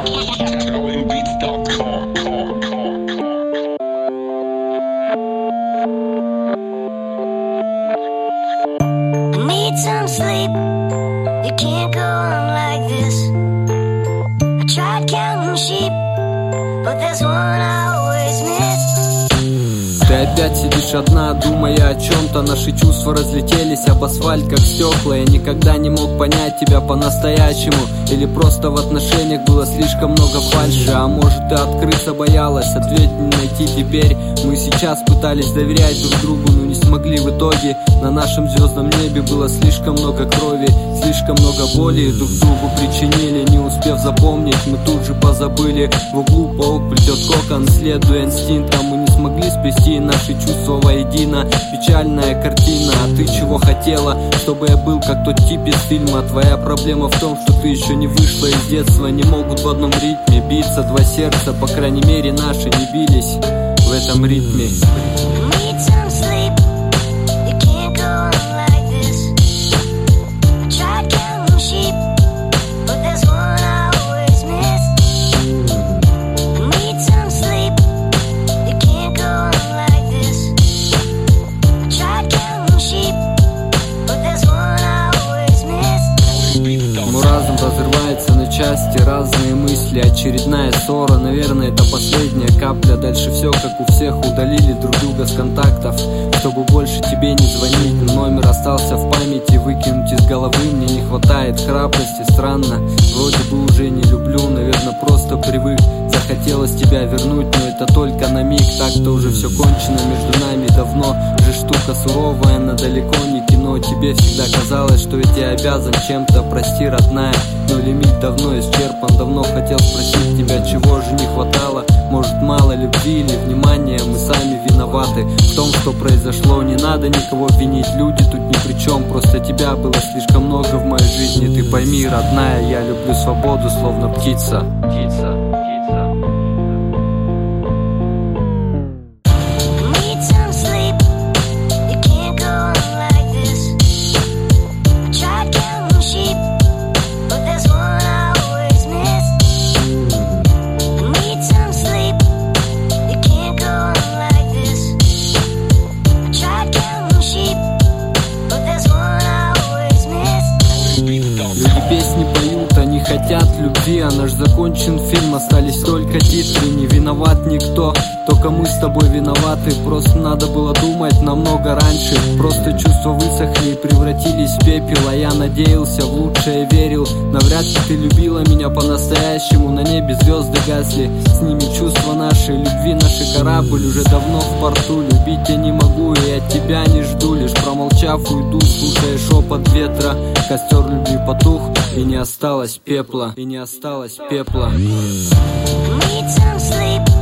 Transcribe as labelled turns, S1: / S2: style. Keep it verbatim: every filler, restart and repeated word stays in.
S1: Need some sleep. You can't go on like this. I tried counting sheep, but there's one I always miss.
S2: Ты опять сидишь одна, думая о чем-то. Наши чувства разлетелись об асфальт, как стекла. Я никогда не мог понять тебя по-настоящему. Или просто в отношениях было слишком много фальши. А может, ты открыться боялась, ответ не найти теперь. Мы сейчас пытались доверять друг другу, но не смогли в итоге. На нашем звездном небе было слишком много крови, слишком много боли друг другу причинили. Не успев запомнить, мы тут же позабыли. В углу паук плетет кокон, следуя инстинктам. Мы не смогли сплести наши чувства воедино. Печальная картина, а ты чего хотела? Чтобы я был как тот тип из фильма. Твоя проблема в том, что ты еще не вышла из детства. Не могут в одном ритме биться два сердца. По крайней мере наши не бились в этом ритме. Разрывается на части, разные мысли, очередная ссора. Наверное, это последняя капля. Дальше все как у всех, удалили друг друга с контактов, чтобы больше тебе не звонить. Но номер остался в памяти, выкинуть из головы мне не хватает храбрости. Странно, вроде бы уже не люблю, наверное, просто привык. Захотелось тебя вернуть, но это только на миг. Так-то уже все кончено между нами давно. Же штука суровая, она далеко не кино. Тебе всегда казалось, что я тебе обязан чем-то. Прости, родная, но лимит давно исчерпан. Давно хотел спросить тебя, чего же не хватало. Может, мало любви или внимания, мы сами виноваты в том, что произошло. Не надо никого винить, люди тут ни при чем. Просто тебя было слишком много в моей жизни. Ты пойми, родная, я люблю свободу, словно птица. Птица. Песни поют, они хотят любви, а наш закончен фильм, остались только титры. Не виноват никто, только мы с тобой виноваты. Просто надо было думать намного раньше. Просто чувства высохли и превратились в пепел. А я надеялся, в лучшее верил. Навряд ли ты любила меня по-настоящему. На небе звезды гасли, с ними чувства наши. Любви наши корабль уже давно в порту. Любить я не могу и от тебя не жду. Лишь промолчав уйду, слушая шепот ветра. Костер любви потух, и не осталось пепла, и не осталось пепла.
S1: Need some sleep.